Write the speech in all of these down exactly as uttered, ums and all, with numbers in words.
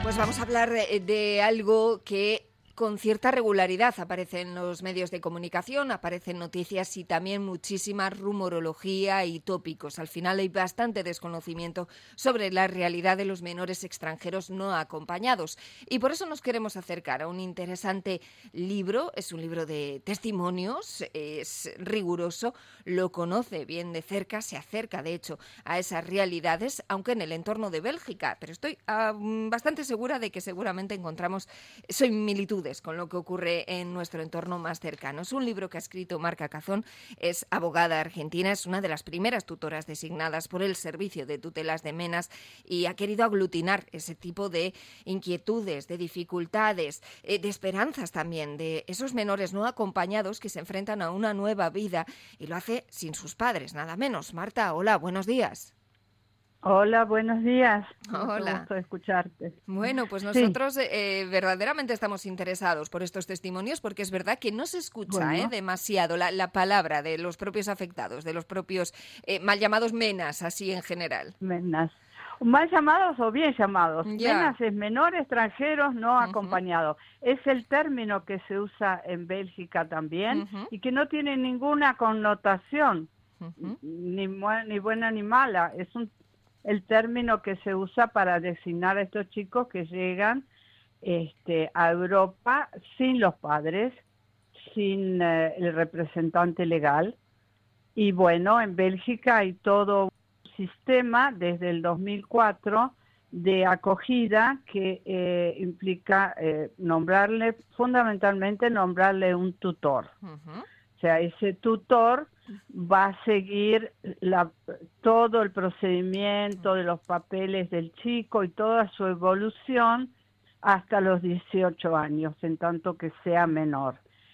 Pues vamos a hablar de, de algo que con cierta regularidad aparece en los medios de comunicación, aparecen noticias y también muchísima rumorología y tópicos. Al final hay bastante desconocimiento sobre la realidad de los menores extranjeros no acompañados. Y por eso nos queremos acercar a un interesante libro. Es un libro de testimonios, es riguroso, lo conoce bien de cerca, se acerca de hecho a esas realidades, aunque en el entorno de Bélgica. Pero estoy uh, bastante segura de que seguramente encontramos similitudes con lo que ocurre en nuestro entorno más cercano. Es un libro que ha escrito Marca Cazón, es abogada argentina, es una de las primeras tutoras designadas por el Servicio de Tutelas de Menas y ha querido aglutinar ese tipo de inquietudes, de dificultades, eh, de esperanzas también, de esos menores no acompañados que se enfrentan a una nueva vida y lo hace sin sus padres, nada menos. Marta, hola, buenos días. Hola, buenos días. Hola. Mucho gusto escucharte. Bueno, pues Sí. nosotros eh, verdaderamente estamos interesados por estos testimonios porque es verdad que no se escucha Bueno. eh, demasiado la, la palabra de los propios afectados, de los propios eh, mal llamados menas, así en general. Menas. Mal llamados o bien llamados. Ya. Menas es menor extranjeros no Uh-huh. acompañado. Es el término que se usa en Bélgica también Uh-huh. y que no tiene ninguna connotación, Uh-huh. ni, ni buena ni mala. Es un el término que se usa para designar a estos chicos que llegan este, a Europa sin los padres, sin eh, el representante legal. Y bueno, en Bélgica hay todo un sistema desde el dos mil cuatro de acogida que eh, implica eh, nombrarle, fundamentalmente nombrarle un tutor. Uh-huh. O sea, ese tutor va a seguir la, todo el procedimiento de los papeles del chico y toda su evolución hasta los dieciocho años, en tanto que sea menor.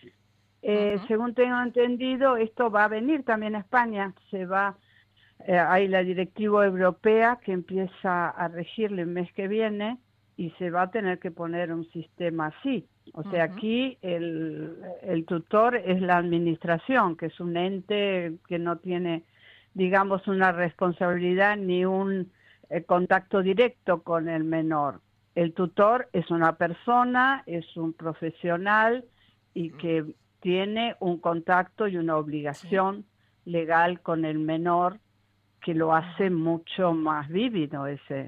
Eh, Uh-huh. Según tengo entendido, esto va a venir también a España. Se va, eh, hay la directiva europea que empieza a regirle el mes que viene y se va a tener que poner un sistema así. O sea, Uh-huh. aquí el, el tutor es la administración, que es un ente que no tiene, digamos, una responsabilidad ni un eh, contacto directo con el menor. El tutor es una persona, es un profesional y que tiene un contacto y una obligación sí. legal con el menor que lo hace mucho más vívido ese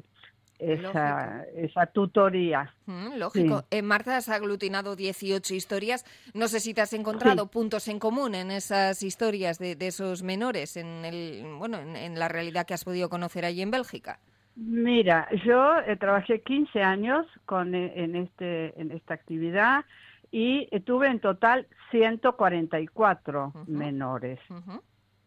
esa, esa tutoría. Mm, lógico. Sí. Eh, Marta, has aglutinado dieciocho historias. No sé si te has encontrado sí. puntos en común en esas historias de, de esos menores, en el bueno, en, en la realidad que has podido conocer allí en Bélgica. Mira, yo eh, trabajé quince años con, en, este, en esta actividad y eh, tuve en total ciento cuarenta y cuatro uh-huh. menores. Uh-huh.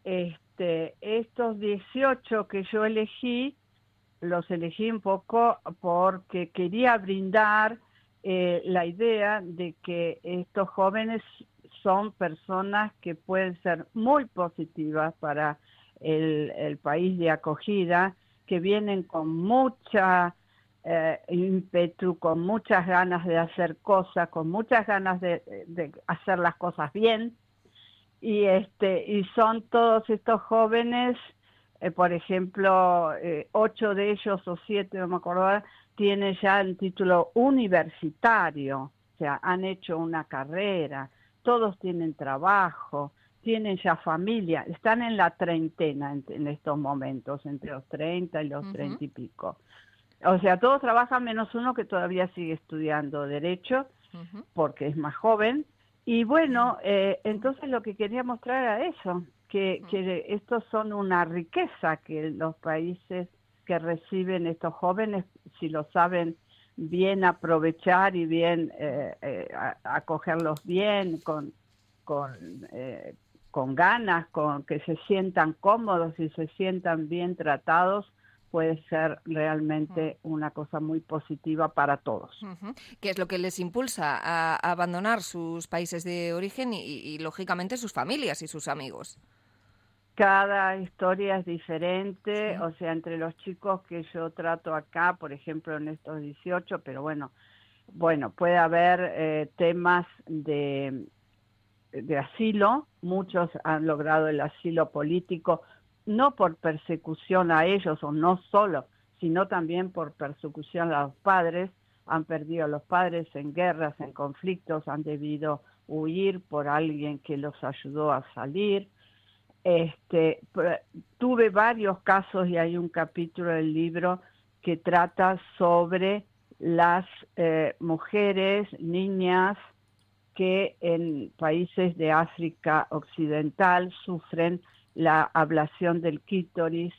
Este, estos dieciocho que yo elegí, los elegí un poco porque quería brindar eh, la idea de que estos jóvenes son personas que pueden ser muy positivas para el, el país de acogida, que vienen con mucha eh, ímpetu, con muchas ganas de hacer cosas, con muchas ganas de, de hacer las cosas bien, y este y son todos estos jóvenes. Eh, por ejemplo, eh, ocho de ellos o siete, no me acuerdo, tienen ya el título universitario, o sea, han hecho una carrera, todos tienen trabajo, tienen ya familia, están en la treintena en, en estos momentos, entre los treinta y los uh-huh. treinta y pico. O sea, todos trabajan menos uno que todavía sigue estudiando Derecho, uh-huh. porque es más joven. Y bueno, eh, entonces lo que quería mostrar era eso, que, que estos son una riqueza que los países que reciben estos jóvenes, si lo saben bien aprovechar y bien eh, eh, acogerlos bien, con, con, eh, con ganas, con que se sientan cómodos y se sientan bien tratados, puede ser realmente una cosa muy positiva para todos. Uh-huh. ¿Qué es lo que les impulsa a, a abandonar sus países de origen y, y, y, lógicamente, sus familias y sus amigos? Cada historia es diferente, sí. o sea, entre los chicos que yo trato acá, por ejemplo, en estos dieciocho, pero bueno, bueno, puede haber eh, temas de, de asilo, muchos han logrado el asilo político, no por persecución a ellos, o no solo, sino también por persecución a los padres. han perdido a los padres en guerras, en conflictos, han debido huir por alguien que los ayudó a salir. Este, tuve varios casos y hay un capítulo del libro que trata sobre las eh, mujeres, niñas que en países de África Occidental sufren la ablación del clítoris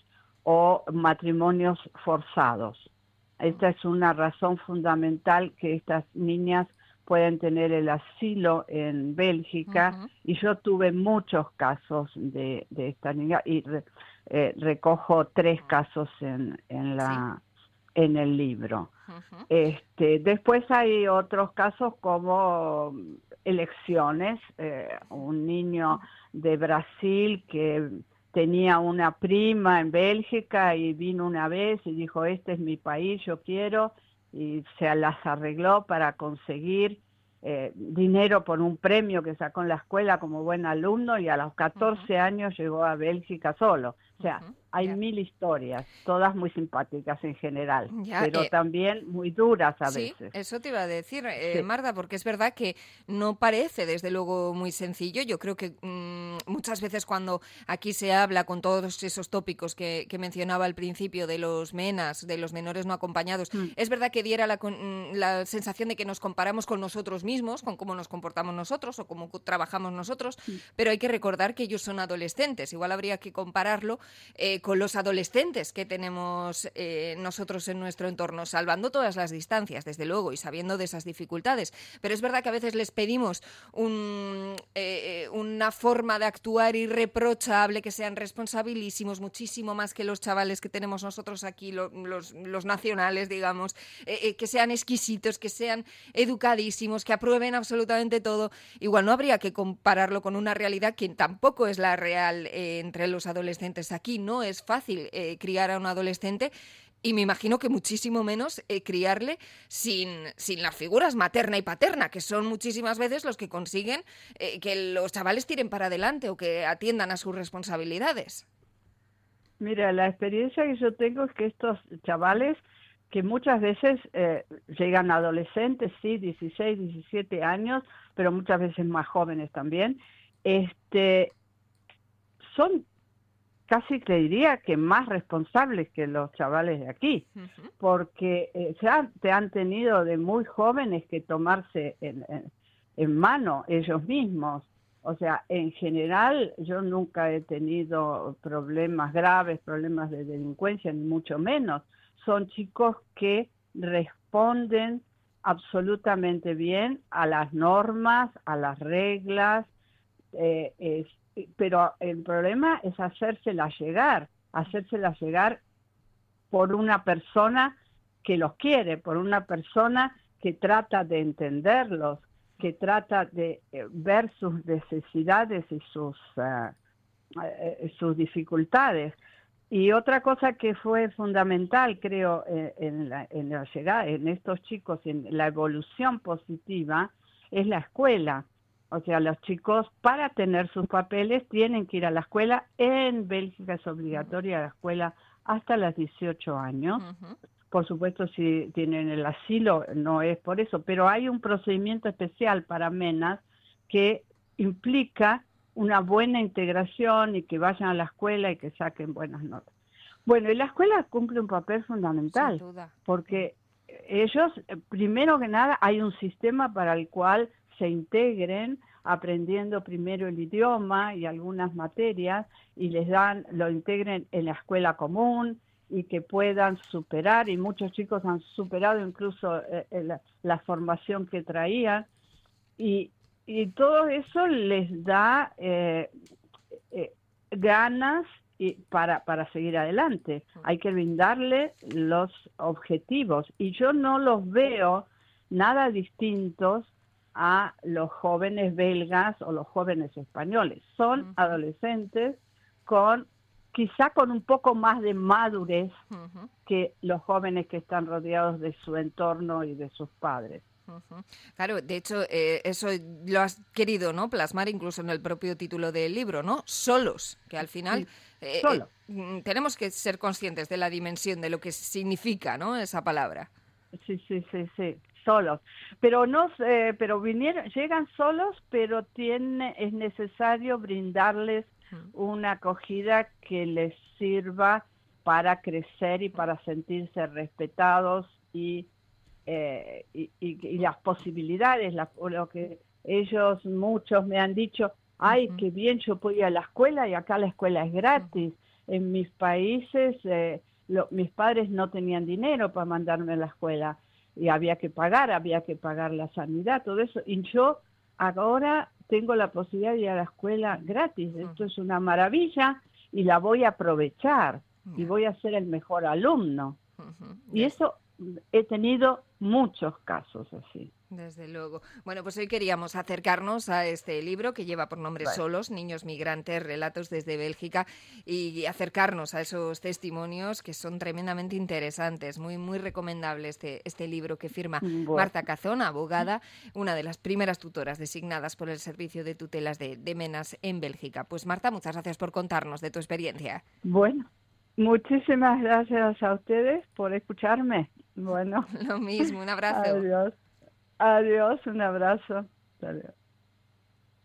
o matrimonios forzados. Esta es una razón fundamental que estas niñas pueden tener el asilo en Bélgica, uh-huh. y yo tuve muchos casos de, de esta niña y re, eh, recojo tres casos en, en, la, sí. en el libro. Uh-huh. Este, después hay otros casos como elecciones, eh, un niño de Brasil que tenía una prima en Bélgica y vino una vez y dijo, este es mi país, yo quiero, y se las arregló para conseguir eh, dinero por un premio que sacó en la escuela como buen alumno, y a los catorce uh-huh. años llegó a Bélgica solo. O sea, uh-huh. hay yeah. mil historias, todas muy simpáticas en general, ya, pero eh, también muy duras a sí, veces. Eso te iba a decir, eh, sí. Marta, porque es verdad que no parece desde luego muy sencillo. Yo creo que mmm, muchas veces cuando aquí se habla con todos esos tópicos que, que mencionaba al principio de los MENAs, de los menores no acompañados, mm. es verdad que diera la, la sensación de que nos comparamos con nosotros mismos, con cómo nos comportamos nosotros o cómo trabajamos nosotros, mm. pero hay que recordar que ellos son adolescentes. Igual habría que compararlo Eh, con los adolescentes que tenemos eh, nosotros en nuestro entorno, salvando todas las distancias, desde luego, y sabiendo de esas dificultades. Pero es verdad que a veces les pedimos un, eh, una forma de actuar irreprochable, que sean responsabilísimos, muchísimo más que los chavales que tenemos nosotros aquí, lo, los, los nacionales, digamos, eh, eh, que sean exquisitos, que sean educadísimos, que aprueben absolutamente todo. Igual no habría que compararlo con una realidad que tampoco es la real eh, entre los adolescentes aquí. No es fácil eh, criar a un adolescente, y me imagino que muchísimo menos eh, criarle sin, sin las figuras materna y paterna, que son muchísimas veces los que consiguen eh, que los chavales tiren para adelante o que atiendan a sus responsabilidades. Mira, la experiencia que yo tengo es que estos chavales, que muchas veces eh, llegan adolescentes, sí, dieciséis, diecisiete años, pero muchas veces más jóvenes también, este, son casi te diría que más responsables que los chavales de aquí, uh-huh. porque eh, ya te han tenido de muy jóvenes que tomarse en, en, en mano ellos mismos. O sea, en general yo nunca he tenido problemas graves, problemas de delincuencia, ni mucho menos. Son chicos que responden absolutamente bien a las normas, a las reglas, eh, es, pero el problema es hacérsela llegar, hacérsela llegar por una persona que los quiere, por una persona que trata de entenderlos, que trata de eh, ver sus necesidades y sus, uh, eh, sus dificultades. Y otra cosa que fue fundamental, creo, eh, en, la, en la llegada, en estos chicos, en la evolución positiva, es la escuela. O sea, los chicos, para tener sus papeles, tienen que ir a la escuela. En Bélgica es obligatoria la escuela hasta los dieciocho años. Uh-huh. Por supuesto, si tienen el asilo, no es por eso, pero hay un procedimiento especial para MENAs que implica una buena integración y que vayan a la escuela y que saquen buenas notas. Bueno, y la escuela cumple un papel fundamental, sin duda, porque ellos, primero que nada, hay un sistema para el cual se integren aprendiendo primero el idioma y algunas materias y les dan, lo integren en la escuela común y que puedan superar, y muchos chicos han superado incluso eh, la, la formación que traían, y, y todo eso les da eh, eh, ganas y para, para seguir adelante. Hay que brindarle los objetivos, y yo no los veo nada distintos a los jóvenes belgas o los jóvenes españoles. Son uh-huh. adolescentes con quizá con un poco más de madurez uh-huh. que los jóvenes que están rodeados de su entorno y de sus padres. Uh-huh. Claro, de hecho, eh, eso lo has querido, ¿no?, plasmar incluso en el propio título del libro, ¿no? Solos, que al final sí, eh, solo. eh, tenemos que ser conscientes de la dimensión de lo que significa, ¿no?, esa palabra. sí, sí, sí, sí, solos. Pero no, eh, pero vinieron, llegan solos, pero tiene, es necesario brindarles una acogida que les sirva para crecer y para sentirse respetados y, eh, y, y, y las posibilidades, la, lo que ellos, muchos me han dicho, ay, uh-huh. qué bien, yo puedo ir a la escuela y acá la escuela es gratis. Uh-huh. En mis países, eh, lo, mis padres no tenían dinero para mandarme a la escuela y había que pagar, había que pagar la sanidad, todo eso. Y yo ahora tengo la posibilidad de ir a la escuela gratis. Uh-huh. Esto es una maravilla y la voy a aprovechar uh-huh. y voy a ser el mejor alumno. Uh-huh. Y yes. eso he tenido muchos casos así. Desde luego. Bueno, pues hoy queríamos acercarnos a este libro que lleva por nombre vale. Solos, Niños Migrantes, Relatos desde Bélgica, y acercarnos a esos testimonios que son tremendamente interesantes. Muy, muy recomendable este, este libro que firma bueno. Marta Cazón, abogada, una de las primeras tutoras designadas por el Servicio de Tutelas de, de Menas en Bélgica. Pues Marta, muchas gracias por contarnos de tu experiencia. Bueno, muchísimas gracias a ustedes por escucharme. Bueno. Lo mismo, un abrazo. Adiós. Adiós, un abrazo. Adiós.